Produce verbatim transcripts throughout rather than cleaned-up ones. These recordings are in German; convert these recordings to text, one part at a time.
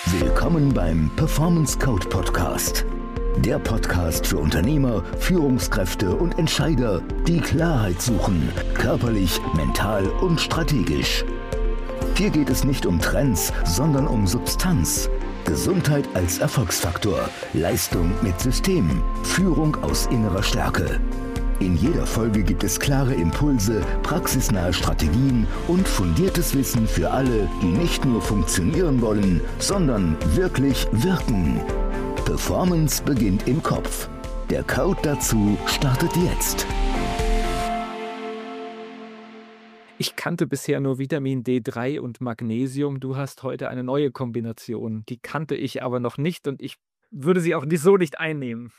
Willkommen beim Performance Code Podcast. Der Podcast für Unternehmer, Führungskräfte und Entscheider, die Klarheit suchen, körperlich, mental und strategisch. Hier geht es nicht um Trends, sondern um Substanz. Gesundheit als Erfolgsfaktor, Leistung mit System, Führung aus innerer Stärke. In jeder Folge gibt es klare Impulse, praxisnahe Strategien und fundiertes Wissen für alle, die nicht nur funktionieren wollen, sondern wirklich wirken. Performance beginnt im Kopf. Der Code dazu startet jetzt. Ich kannte bisher nur Vitamin D drei und Magnesium. Du hast heute eine neue Kombination. Die kannte ich aber noch nicht und ich würde sie auch nicht so nicht einnehmen.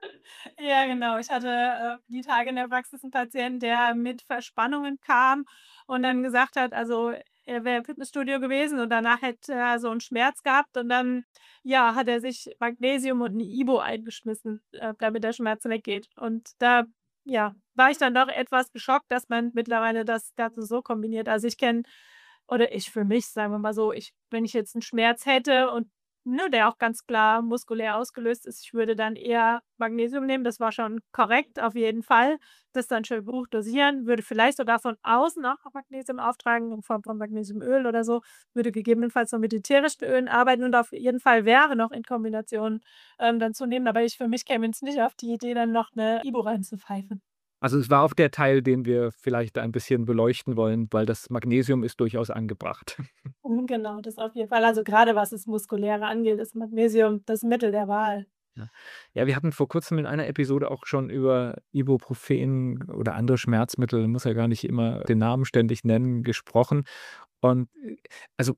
Ja, genau. Ich hatte äh, die Tage in der Praxis einen Patienten, der mit Verspannungen kam und dann gesagt hat, also er wäre im Fitnessstudio gewesen und danach hätte er so einen Schmerz gehabt und dann, ja, hat er sich Magnesium und 'ne Ibo eingeschmissen, äh, damit der Schmerz weggeht. Und da, ja, war ich dann doch etwas geschockt, dass man mittlerweile das Ganze so kombiniert. Also, ich kenne oder ich für mich, sagen wir mal so, ich wenn ich jetzt einen Schmerz hätte und, ne, der auch ganz klar muskulär ausgelöst ist, ich würde dann eher Magnesium nehmen. Das war schon korrekt, auf jeden Fall. Das dann schön hoch dosieren, würde vielleicht sogar von außen auch noch Magnesium auftragen in Form von Magnesiumöl oder so, würde gegebenenfalls noch mit ätherischen Ölen arbeiten und auf jeden Fall wäre noch in Kombination, ähm, dann zu nehmen. Aber ich für mich käme jetzt nicht auf die Idee, dann noch eine Ibo reinzupfeifen. Also es war auch der Teil, den wir vielleicht ein bisschen beleuchten wollen, weil das Magnesium ist durchaus angebracht. Mhm, genau, das auf jeden Fall. Also, gerade was das Muskuläre angeht, ist Magnesium das Mittel der Wahl. Ja. Ja, wir hatten vor Kurzem in einer Episode auch schon über Ibuprofen oder andere Schmerzmittel, muss ja gar nicht immer den Namen ständig nennen, gesprochen. Und äh, also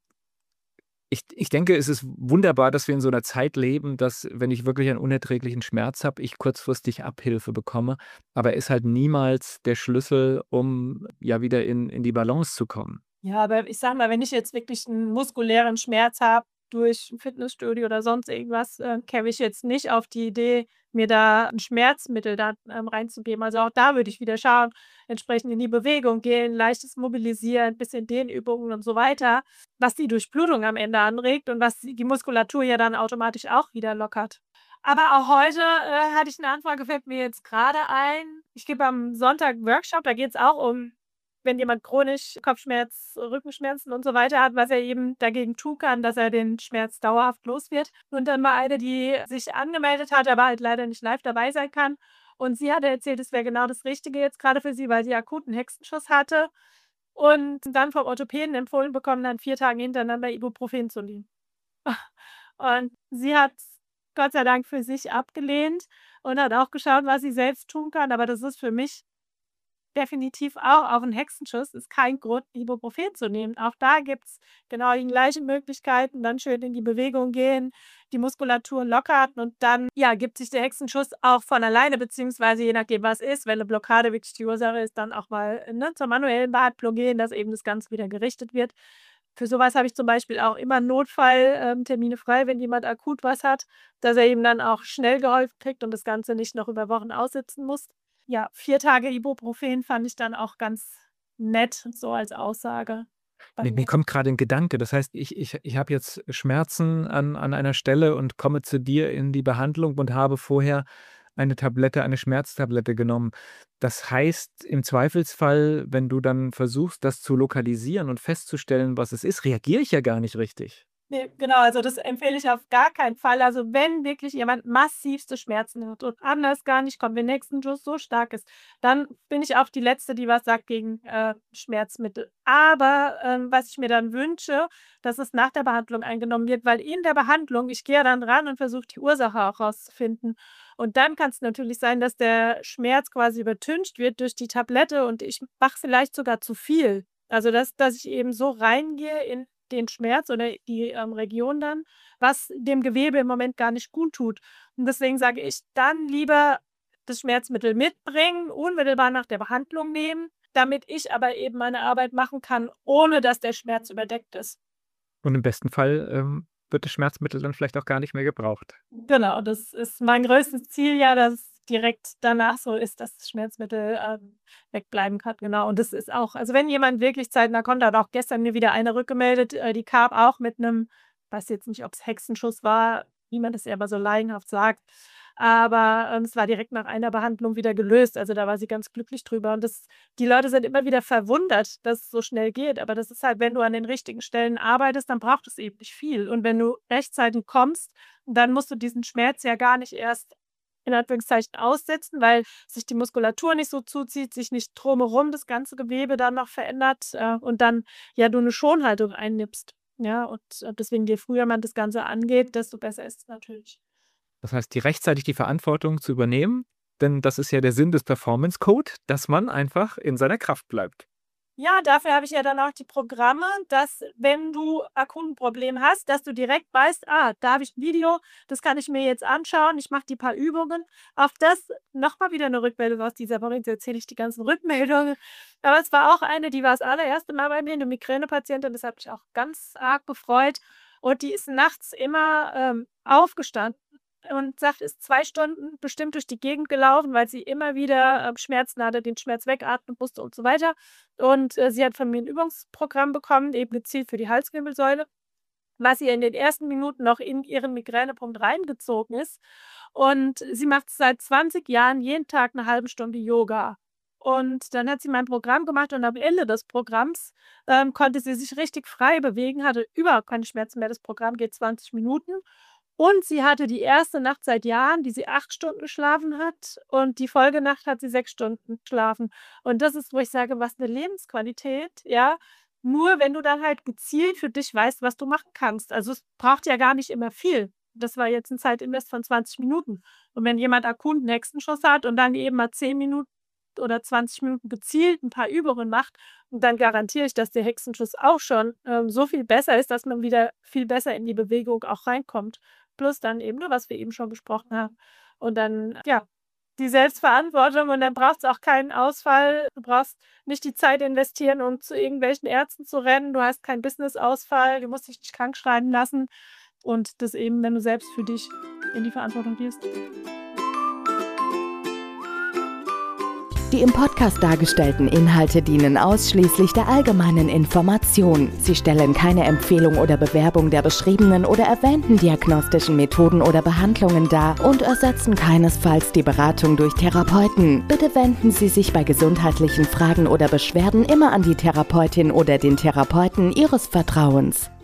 ich ich denke, es ist wunderbar, dass wir in so einer Zeit leben, dass, wenn ich wirklich einen unerträglichen Schmerz habe, ich kurzfristig Abhilfe bekomme. Aber er ist halt niemals der Schlüssel, um ja wieder in in die Balance zu kommen. Ja, aber ich sage mal, wenn ich jetzt wirklich 'n muskulären Schmerz habe durch 'n Fitnessstudio oder sonst irgendwas, äh, käme ich jetzt nicht auf die Idee, mir da 'n Schmerzmittel da, ähm, reinzugeben. Also, auch da würde ich wieder schauen, entsprechend in die Bewegung gehen, leichtes Mobilisieren, bisschen Dehnübungen und so weiter, was die Durchblutung am Ende anregt und was die Muskulatur ja dann automatisch auch wieder lockert. Aber auch heute, äh, hatte ich 'ne Anfrage, fällt mir jetzt grade ein. Ich gebe am Sonntag 'n Workshop, da geht's auch um, wenn jemand chronisch Kopfschmerz, Rückenschmerzen und so weiter hat, was er eben dagegen tun kann, dass er den Schmerz dauerhaft los wird. Und dann war eine, die sich angemeldet hat, aber halt leider nicht live dabei sein kann. Und sie hatte erzählt, es wäre genau das Richtige jetzt grade für sie, weil sie akuten Hexenschuss hatte und dann vom Orthopäden empfohlen bekommen, dann vier Tage hintereinander Ibuprofen zu nehmen. Und sie hat's Gott sei Dank für sich abgelehnt und hat auch geschaut, was sie selbst tun kann, aber das ist für mich definitiv auch auf 'n Hexenschuss ist kein Grund, Ibuprofen zu nehmen. Auch da gibt's genau die gleichen Möglichkeiten, dann schön in die Bewegung gehen, die Muskulatur lockern und dann, ja, gibt sich der Hexenschuss auch von alleine, beziehungsweise je nachdem, was ist, wenn 'ne Blockade wirklich die Ursache ist, dann auch mal, ne, zur manuellen Behandlung gehen, dass eben das Ganze wieder gerichtet wird. Für so was habe ich zum Beispiel auch immer Notfall ähm, Termine frei, wenn jemand akut was hat, dass er eben dann auch schnell geholfen kriegt und das Ganze nicht noch über Wochen aussitzen muss. Ja, vier Tage Ibuprofen fand ich dann auch ganz nett, so als Aussage bei Mir mir mir. kommt gerade ein Gedanke. Das heißt, ich ich ich habe jetzt Schmerzen an an einer Stelle und komme zu dir in die Behandlung und habe vorher eine Tablette eine Schmerztablette genommen. Das heißt, im Zweifelsfall, wenn du dann versuchst, das zu lokalisieren und festzustellen, was es ist, reagiere ich ja gar nicht richtig. Ne, genau, also das empfehle ich auf gar keinen Fall. Also, wenn wirklich jemand massivste Schmerzen hat und anders gar nicht kommt, wenn Hexenschuss so stark ist, dann bin ich auch die Letzte, die was sagt gegen, äh, Schmerzmittel. Aber, ähm, was ich mir dann wünsche, dass es nach der Behandlung eingenommen wird, weil in der Behandlung ich gehe ja dann ran und versuche die Ursache auch rauszufinden. Und dann kann's natürlich sein, dass der Schmerz quasi übertüncht wird durch die Tablette und ich mache vielleicht sogar zu viel. Also, dass dass ich eben so reingehe in den Schmerz oder die, ähm, Region dann, was dem Gewebe im Moment gar nicht gut tut. Und deswegen sage ich, dann lieber das Schmerzmittel mitbringen, unmittelbar nach der Behandlung nehmen, damit ich aber eben meine Arbeit machen kann, ohne dass der Schmerz überdeckt ist. Und im besten Fall, ähm, wird das Schmerzmittel dann vielleicht auch gar nicht mehr gebraucht. Genau, das ist mein größtes Ziel ja, dass es direkt danach so ist, dass das Schmerzmittel, ähm, wegbleiben kann, genau. Und das ist auch also, wenn jemand wirklich zeitnah kommt, da hat auch gestern mir wieder eine rückgemeldet, äh, die kam auch mit 'nem weiß jetzt nicht, ob es Hexenschuss war, wie man das ja immer so laienhaft sagt. Aber ähm, es war direkt nach einer Behandlung wieder gelöst. Also da war sie ganz glücklich drüber. Und das, die Leute sind immer wieder verwundert, dass es so schnell geht. Aber das ist halt, wenn du an den richtigen Stellen arbeitest, dann braucht es eben nicht viel. Und wenn du rechtzeitig kommst, dann musst du diesen Schmerz ja gar nicht erst in Anführungszeichen aussetzen, weil sich die Muskulatur nicht so zuzieht, sich nicht drumherum das ganze Gewebe dann noch verändert äh, und dann ja du eine Schonhaltung einnimmst. Ja, und äh, deswegen, je früher man das Ganze angeht, desto besser ist es natürlich. Das heißt, die rechtzeitig die Verantwortung zu übernehmen, denn das ist ja der Sinn des Performance Code, dass man einfach in seiner Kraft bleibt. Ja, dafür habe ich ja dann auch die Programme, dass wenn du akut ein Problem hast, dass du direkt weißt, ah, da habe ich ein Video, das kann ich mir jetzt anschauen, ich mache die paar Übungen. Auf das nochmal wieder eine Rückmeldung aus dieser Woche, jetzt erzähle ich die ganzen Rückmeldungen. Aber es war auch eine, die war das allererste Mal bei mir, eine Migränepatientin, das hat mich auch ganz arg gefreut. Und die ist nachts immer ähm, aufgestanden und sagt, ist zwei Stunden bestimmt durch die Gegend gelaufen, weil sie immer wieder äh, Schmerzen hatte, den Schmerz wegatmen musste und so weiter. Und äh, sie hat von mir ein Übungsprogramm bekommen, eben gezielt für die Halswirbelsäule, was ihr in den ersten Minuten noch in ihren Migränepunkt reingezogen ist. Und sie macht seit zwanzig Jahren jeden Tag eine halbe Stunde Yoga. Und dann hat sie mein Programm gemacht und am Ende des Programms ähm, konnte sie sich richtig frei bewegen, hatte überhaupt keine Schmerzen mehr. Das Programm geht zwanzig Minuten. Und sie hatte die erste Nacht seit Jahren, die sie acht Stunden geschlafen hat. Und die Folgenacht hat sie sechs Stunden geschlafen. Und das ist, wo ich sage, was eine Lebensqualität, ja. Nur wenn du dann halt gezielt für dich weißt, was du machen kannst. Also es braucht ja gar nicht immer viel. Das war jetzt ein Zeitinvest von zwanzig Minuten. Und wenn jemand akut einen Hexenschuss hat und dann eben mal zehn Minuten oder zwanzig Minuten gezielt ein paar Übungen macht, und dann garantiere ich, dass der Hexenschuss auch schon ähm, so viel besser ist, dass man wieder viel besser in die Bewegung auch reinkommt. Plus dann eben nur, was wir eben schon besprochen haben. Und dann, ja, die Selbstverantwortung und dann braucht es auch keinen Ausfall. Du brauchst nicht die Zeit investieren, um zu irgendwelchen Ärzten zu rennen. Du hast keinen Business-Ausfall, du musst dich nicht krank schreiben lassen. Und das eben, wenn du selbst für dich in die Verantwortung gehst. Die im Podcast dargestellten Inhalte dienen ausschließlich der allgemeinen Information. Sie stellen keine Empfehlung oder Bewerbung der beschriebenen oder erwähnten diagnostischen Methoden oder Behandlungen dar und ersetzen keinesfalls die Beratung durch Therapeuten. Bitte wenden Sie sich bei gesundheitlichen Fragen oder Beschwerden immer an die Therapeutin oder den Therapeuten Ihres Vertrauens.